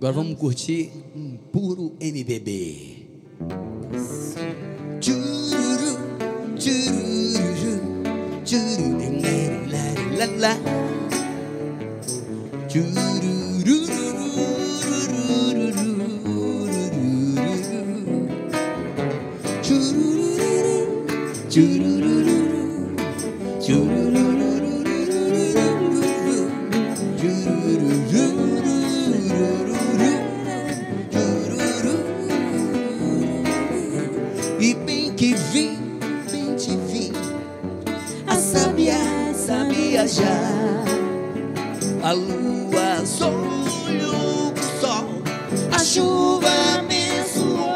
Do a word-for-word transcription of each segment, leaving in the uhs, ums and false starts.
Agora vamos curtir um puro M P B. Tchururu, tchururu, tchururu, la la la. Tchururu, tchururu, tchururu, tchururu. E bem que vim, bem te vi, a sabia, sabia já. A lua olhou pro sol, a chuva abençoou.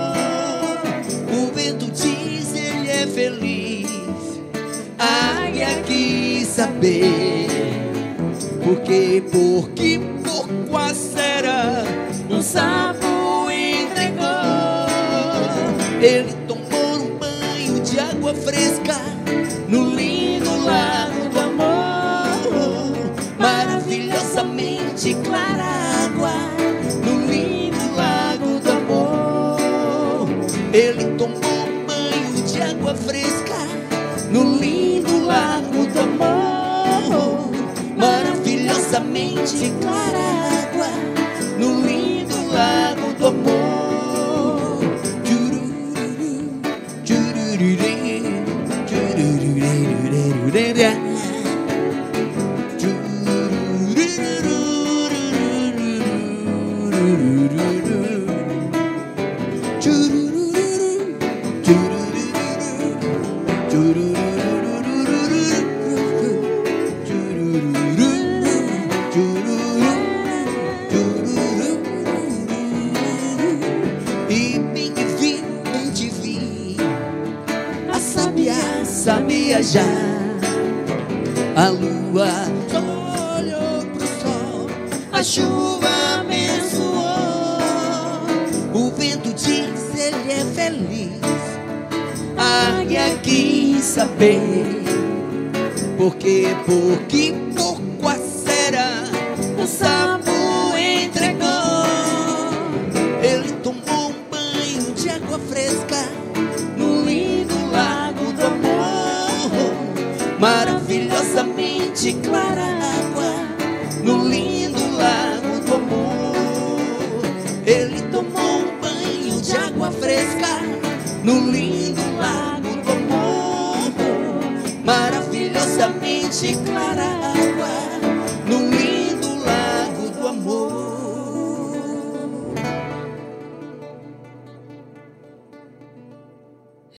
O vento diz ele é feliz, a águia quis saber. Por que, por que, por qual será? Um sapo entregou. Ele tomou um banho de água fresca no lindo lago do amor. Maravilhosamente clara água no lindo lago do amor. Ele tomou um banho de água fresca no lindo lago do amor. Maravilhosamente clara água no lindo lago do amor. Tchururu, tchururu, tchururu, sabia já. A lua olhou pro sol, a chuva abençoou. O vento diz ele é feliz, a águia quis saber. Por que, por que, por qual será? O sapo entregou. Ele tomou um banho de água fresca no lindo lago do amor. Maravilhosamente clara água no lindo lago do amor. Ele tomou um banho de água fresca no lindo lago do amor. Maravilhosamente clara água